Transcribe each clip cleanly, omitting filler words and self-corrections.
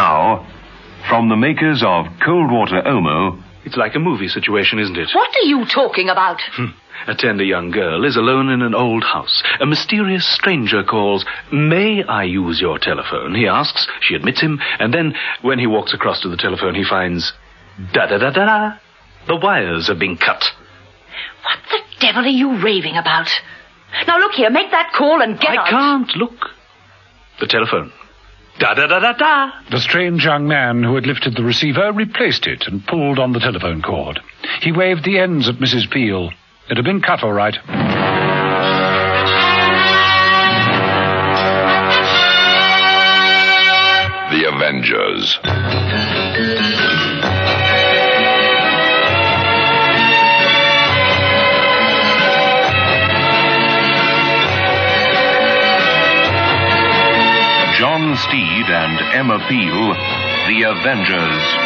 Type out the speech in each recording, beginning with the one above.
Now, from the makers of Cold Water Omo... It's like a movie situation, isn't it? What are you talking about? A tender young girl is alone in an old house. A mysterious stranger calls. May I use your telephone? He asks. She admits him. And then, when he walks across to the telephone, he finds... Da-da-da-da-da. The wires have been cut. What the devil are you raving about? Now, look here, make that call and get out. I can't look. The telephone. Da-da-da-da-da. The strange young man who had lifted the receiver replaced it and pulled on the telephone cord. He waved the ends at Mrs. Peel. It had been cut all right. The Avengers. John Steed and Emma Peel, The Avengers.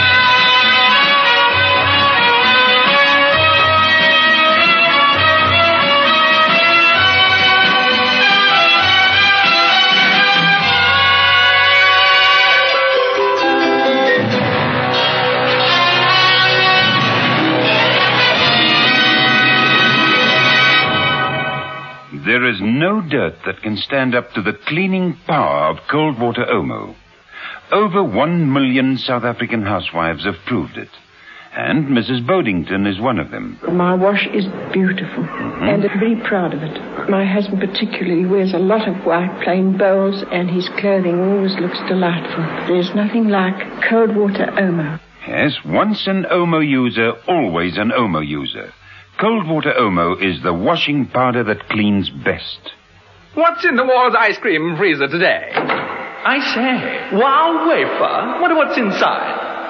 There is no dirt that can stand up to the cleaning power of Cold Water Omo. Over 1 million South African housewives have proved it. And Mrs. Bodington is one of them. My wash is beautiful, and I'm very proud of it. My husband particularly wears a lot of white plain bowls, and his clothing always looks delightful. There's nothing like Cold Water Omo. Yes, once an Omo user, always an Omo user. Cold Water Omo is the washing powder that cleans best. What's in the Wall's ice cream freezer today? I say, wow wafer. Wonder what's inside.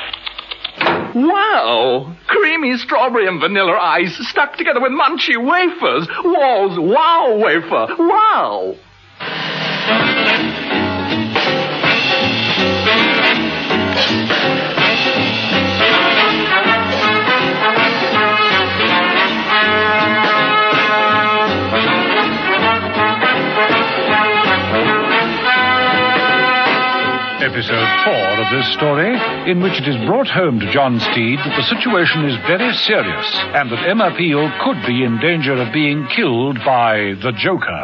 Wow! Creamy strawberry and vanilla ice stuck together with munchy wafers. Wall's wow wafer. Wow! Episode 4 of this story, in which it is brought home to John Steed that the situation is very serious and that Emma Peel could be in danger of being killed by the Joker.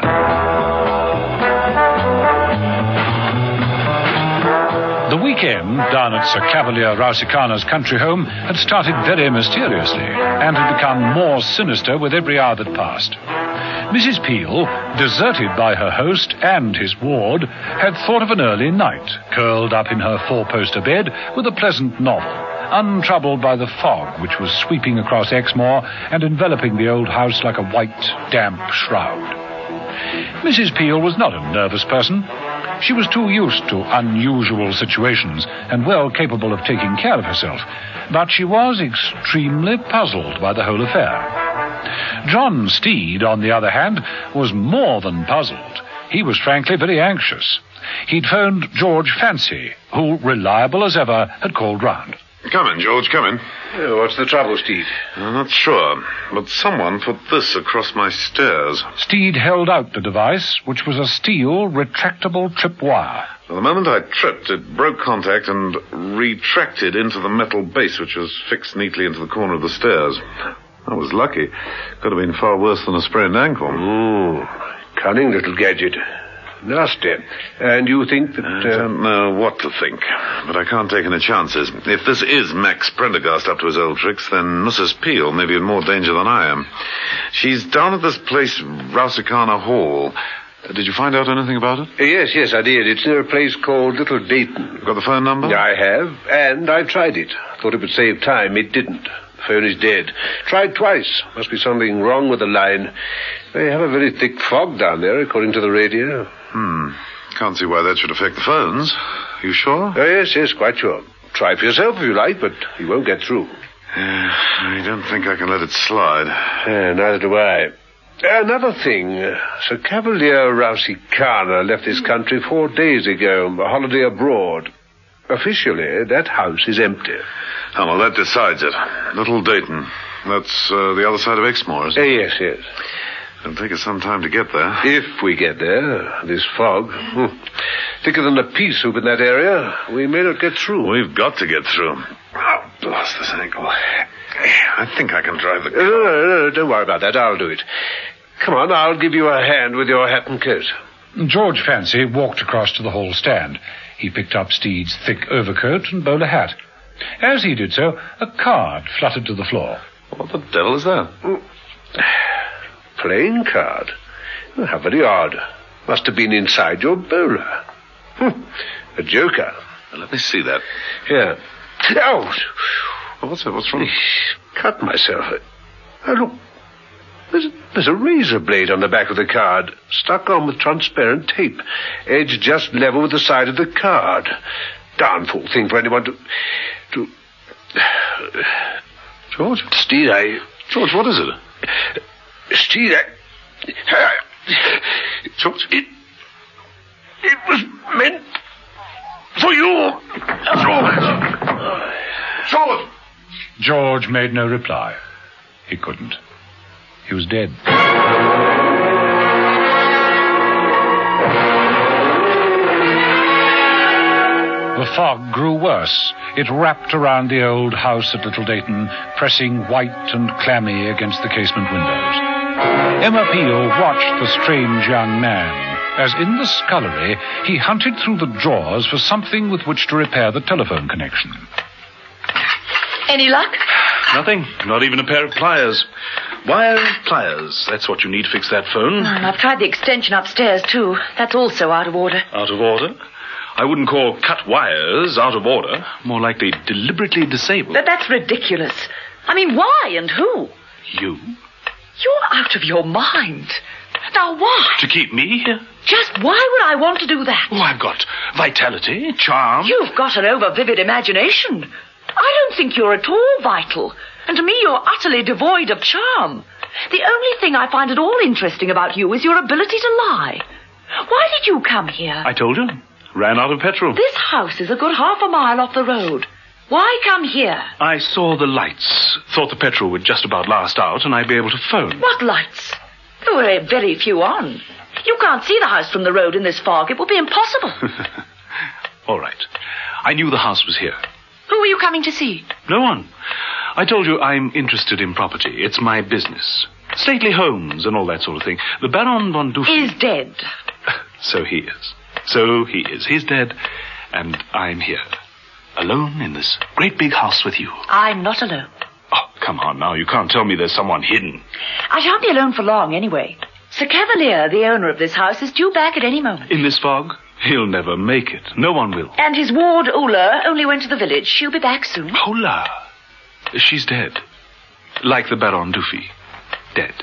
The weekend down at Sir Cavalier Rausikana's country home had started very mysteriously and had become more sinister with every hour that passed. Mrs. Peel, deserted by her host and his ward, had thought of an early night, curled up in her four-poster bed with a pleasant novel, untroubled by the fog which was sweeping across Exmoor and enveloping the old house like a white, damp shroud. Mrs. Peel was not a nervous person. She was too used to unusual situations and well capable of taking care of herself, but she was extremely puzzled by the whole affair. John Steed, on the other hand, was more than puzzled. He was frankly very anxious. He'd phoned George Fancy, who, reliable as ever, had called round. Come in, George, come in. What's the trouble, Steed? I'm not sure, but someone put this across my stairs. Steed held out the device, which was a steel, retractable tripwire. The moment I tripped, it broke contact and retracted into the metal base, which was fixed neatly into the corner of the stairs. I was lucky. Could have been far worse than a sprained ankle. Cunning little gadget. Nasty. And you think that... I don't know what to think, but I can't take any chances. If this is Max Prendergast up to his old tricks, then Mrs. Peel may be in more danger than I am. She's down at this place, Rausikana Hall. Did you find out anything about it? Yes, I did. It's near a place called Little Dayton. You got the phone number? I have, and I tried it. Thought it would save time. It didn't. The phone is dead. Tried twice. Must be something wrong with the line. They have a very thick fog down there, according to the radio. Can't see why that should affect the phones. You sure? Yes, quite sure. Try for yourself if you like, but you won't get through. I don't think I can let it slide. Neither do I. Another thing, Sir Cavalier Rausikana left this country 4 days ago on a holiday abroad. Officially, that house is empty. Oh, well, that decides it. Little Dayton. That's the other side of Exmoor, isn't it? Yes. It'll take us some time to get there. If we get there, this fog. Thicker than a pea soup in that area. We may not get through. We've got to get through. Oh, lost this ankle. I think I can drive the car. No, don't worry about that. I'll do it. Come on, I'll give you a hand with your hat and coat. George Fancy walked across to the hall stand. He picked up Steed's thick overcoat and bowler hat. As he did so, a card fluttered to the floor. What the devil is that? Playing card? How very odd. Must have been inside your bowler. A joker. Let me see that. Here. Ouch! What's wrong? Cut myself. Oh, look. There's a razor blade on the back of the card, stuck on with transparent tape, edge just level with the side of the card. Darn fool thing for anyone to... George? Steed, George, what is it? Steed, George? It was meant for you. George! George made no reply. He couldn't. He was dead. The fog grew worse. It wrapped around the old house at Little Dayton, pressing white and clammy against the casement windows. Emma Peel watched the strange young man as in the scullery he hunted through the drawers for something with which to repair the telephone connection. Any luck? Nothing. Not even a pair of pliers. Wire and pliers. That's what you need to fix that phone. And I've tried the extension upstairs, too. That's also out of order. Out of order? I wouldn't call cut wires out of order. More likely deliberately disabled. But that's ridiculous. I mean, why and who? You? You're out of your mind. Now, why? To keep me here? Just why would I want to do that? Oh, I've got vitality, charm. You've got an over-vivid imagination. I don't think you're at all vital. And to me, you're utterly devoid of charm. The only thing I find at all interesting about you is your ability to lie. Why did you come here? I told you. Ran out of petrol. This house is a good half a mile off the road. Why come here? I saw the lights. Thought the petrol would just about last out and I'd be able to phone. What lights? There were very few on. You can't see the house from the road in this fog. It would be impossible. All right. I knew the house was here. Who were you coming to see? No one. I told you I'm interested in property. It's my business. Stately homes and all that sort of thing. The Baron von Dufy... is dead. So he is. So he is. He's dead, and I'm here. Alone in this great big house with you. I'm not alone. Oh, come on now. You can't tell me there's someone hidden. I shan't be alone for long, anyway. Sir Cavalier, the owner of this house, is due back at any moment. In this fog? He'll never make it. No one will. And his ward, Ola, only went to the village. She'll be back soon. Ola? She's dead. Like the Baron Dufy. Dead.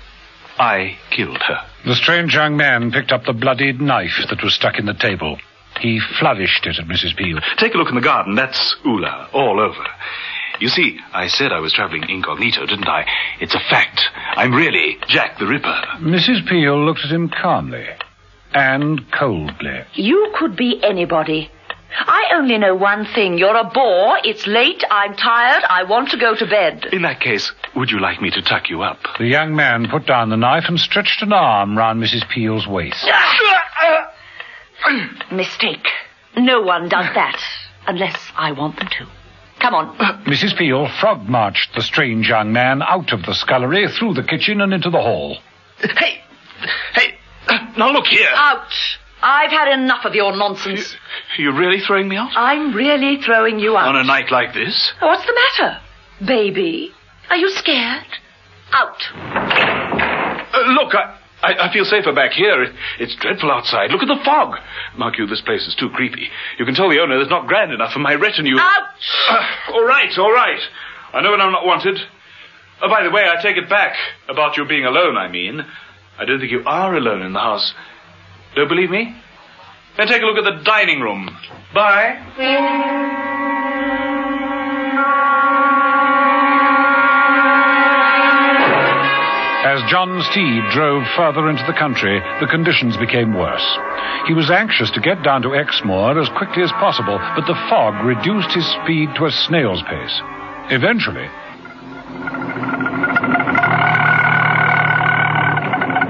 I killed her. The strange young man picked up the bloodied knife that was stuck in the table. He flourished it at Mrs. Peel. Take a look in the garden. That's Ola, all over. You see, I said I was traveling incognito, didn't I? It's a fact. I'm really Jack the Ripper. Mrs. Peel looked at him calmly and coldly. You could be anybody. I only know one thing. You're a bore. It's late. I'm tired. I want to go to bed. In that case, would you like me to tuck you up? The young man put down the knife and stretched an arm round Mrs. Peel's waist. Mistake. No one does that unless I want them to. Come on. Mrs. Peel frog-marched the strange young man out of the scullery, through the kitchen and into the hall. Hey! Now look here. Out. I've had enough of your nonsense. You're really throwing me out? I'm really throwing you out. On a night like this? What's the matter? Baby? Are you scared? Out. Look, I feel safer back here. It's dreadful outside. Look at the fog. Mark you, this place is too creepy. You can tell the owner it's not grand enough for my retinue. Out! All right. I know when I'm not wanted. Oh, by the way, I take it back. About you being alone, I mean. I don't think you are alone in the house. Don't believe me? Then take a look at the dining room. Bye. As John Steed drove further into the country, the conditions became worse. He was anxious to get down to Exmoor as quickly as possible, but the fog reduced his speed to a snail's pace. Eventually...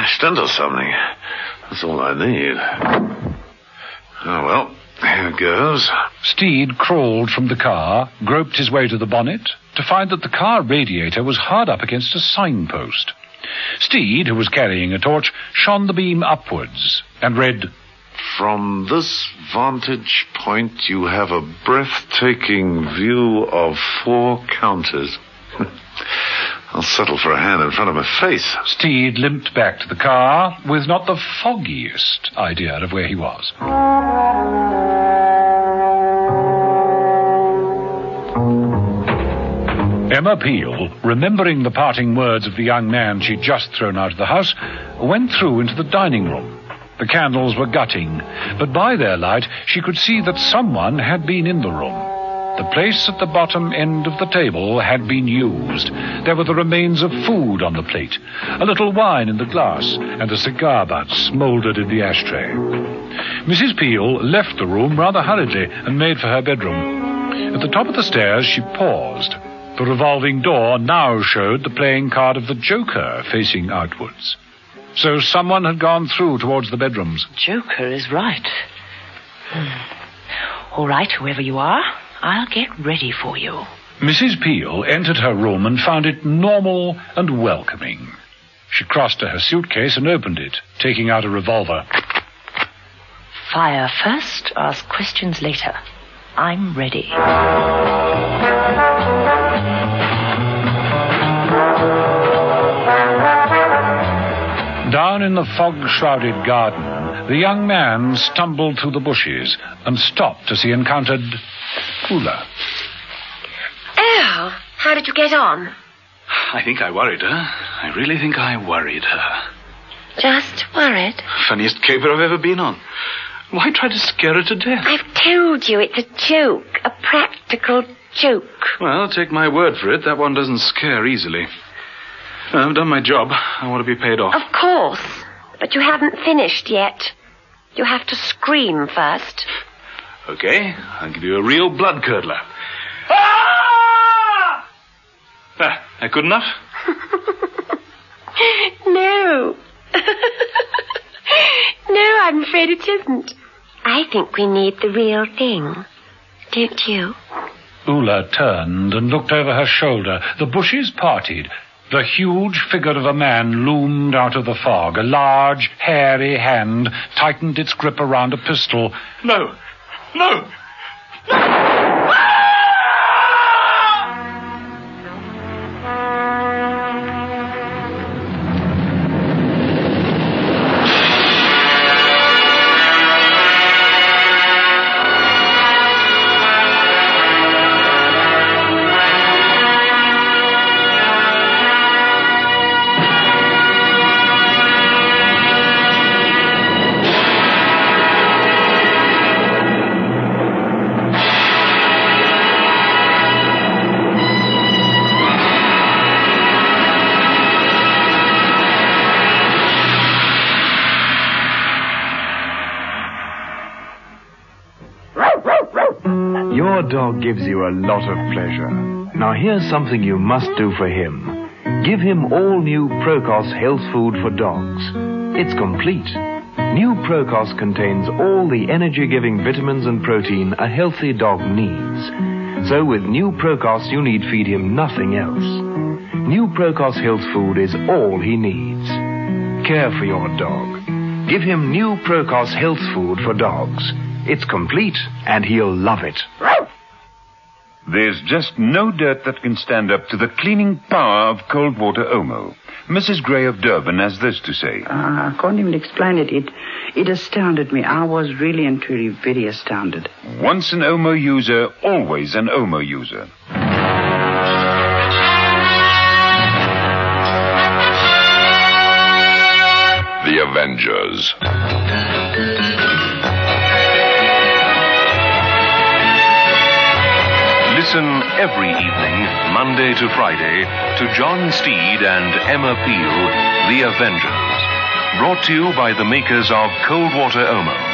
smashed into something. That's all I need. Oh, well, here goes. Steed crawled from the car, groped his way to the bonnet, to find that the car radiator was hard up against a signpost. Steed, who was carrying a torch, shone the beam upwards and read, "From this vantage point, you have a breathtaking view of 4 counters." I'll settle for a hand in front of my face. Steed limped back to the car with not the foggiest idea of where he was. Emma Peel, remembering the parting words of the young man she'd just thrown out of the house, went through into the dining room. The candles were gutting, but by their light she could see that someone had been in the room. The place at the bottom end of the table had been used. There were the remains of food on the plate, a little wine in the glass, and a cigar butt smouldered in the ashtray. Mrs. Peel left the room rather hurriedly and made for her bedroom. At the top of the stairs she paused. The revolving door now showed the playing card of the Joker facing outwards. So someone had gone through towards the bedrooms. Joker is right. All right, whoever you are, I'll get ready for you. Mrs. Peel entered her room and found it normal and welcoming. She crossed to her suitcase and opened it, taking out a revolver. Fire first, ask questions later. I'm ready. Down in the fog-shrouded garden, the young man stumbled through the bushes and stopped as he encountered Ula. Oh, how did you get on? I think I worried her. I really think I worried her. Just worried? Funniest caper I've ever been on. Why try to scare her to death? I've told you it's a joke, a practical joke. Well, take my word for it, that one doesn't scare easily. I've done my job. I want to be paid off. Of course, but you haven't finished yet. You have to scream first. Okay, I'll give you a real blood-curdler. Ah! That good enough? No. No, I'm afraid it isn't. I think we need the real thing. Don't you? Ula turned and looked over her shoulder. The bushes parted. The huge figure of a man loomed out of the fog. A large, hairy hand tightened its grip around a pistol. No! No! Your dog gives you a lot of pleasure. Now here's something you must do for him. Give him all new Procos health food for dogs. It's complete. New Procos contains all the energy-giving vitamins and protein a healthy dog needs. So with New Procos, you need feed him nothing else. New Procos health food is all he needs. Care for your dog. Give him New Procos health food for dogs. It's complete, and he'll love it. There's just no dirt that can stand up to the cleaning power of cold water Omo. Mrs. Gray of Durban has this to say. I can't even explain it. It astounded me. I was really and truly very astounded. Once an Omo user, always an Omo user. The Avengers. Listen every evening, Monday to Friday, to John Steed and Emma Peel, The Avengers. Brought to you by the makers of Cold Water Omo.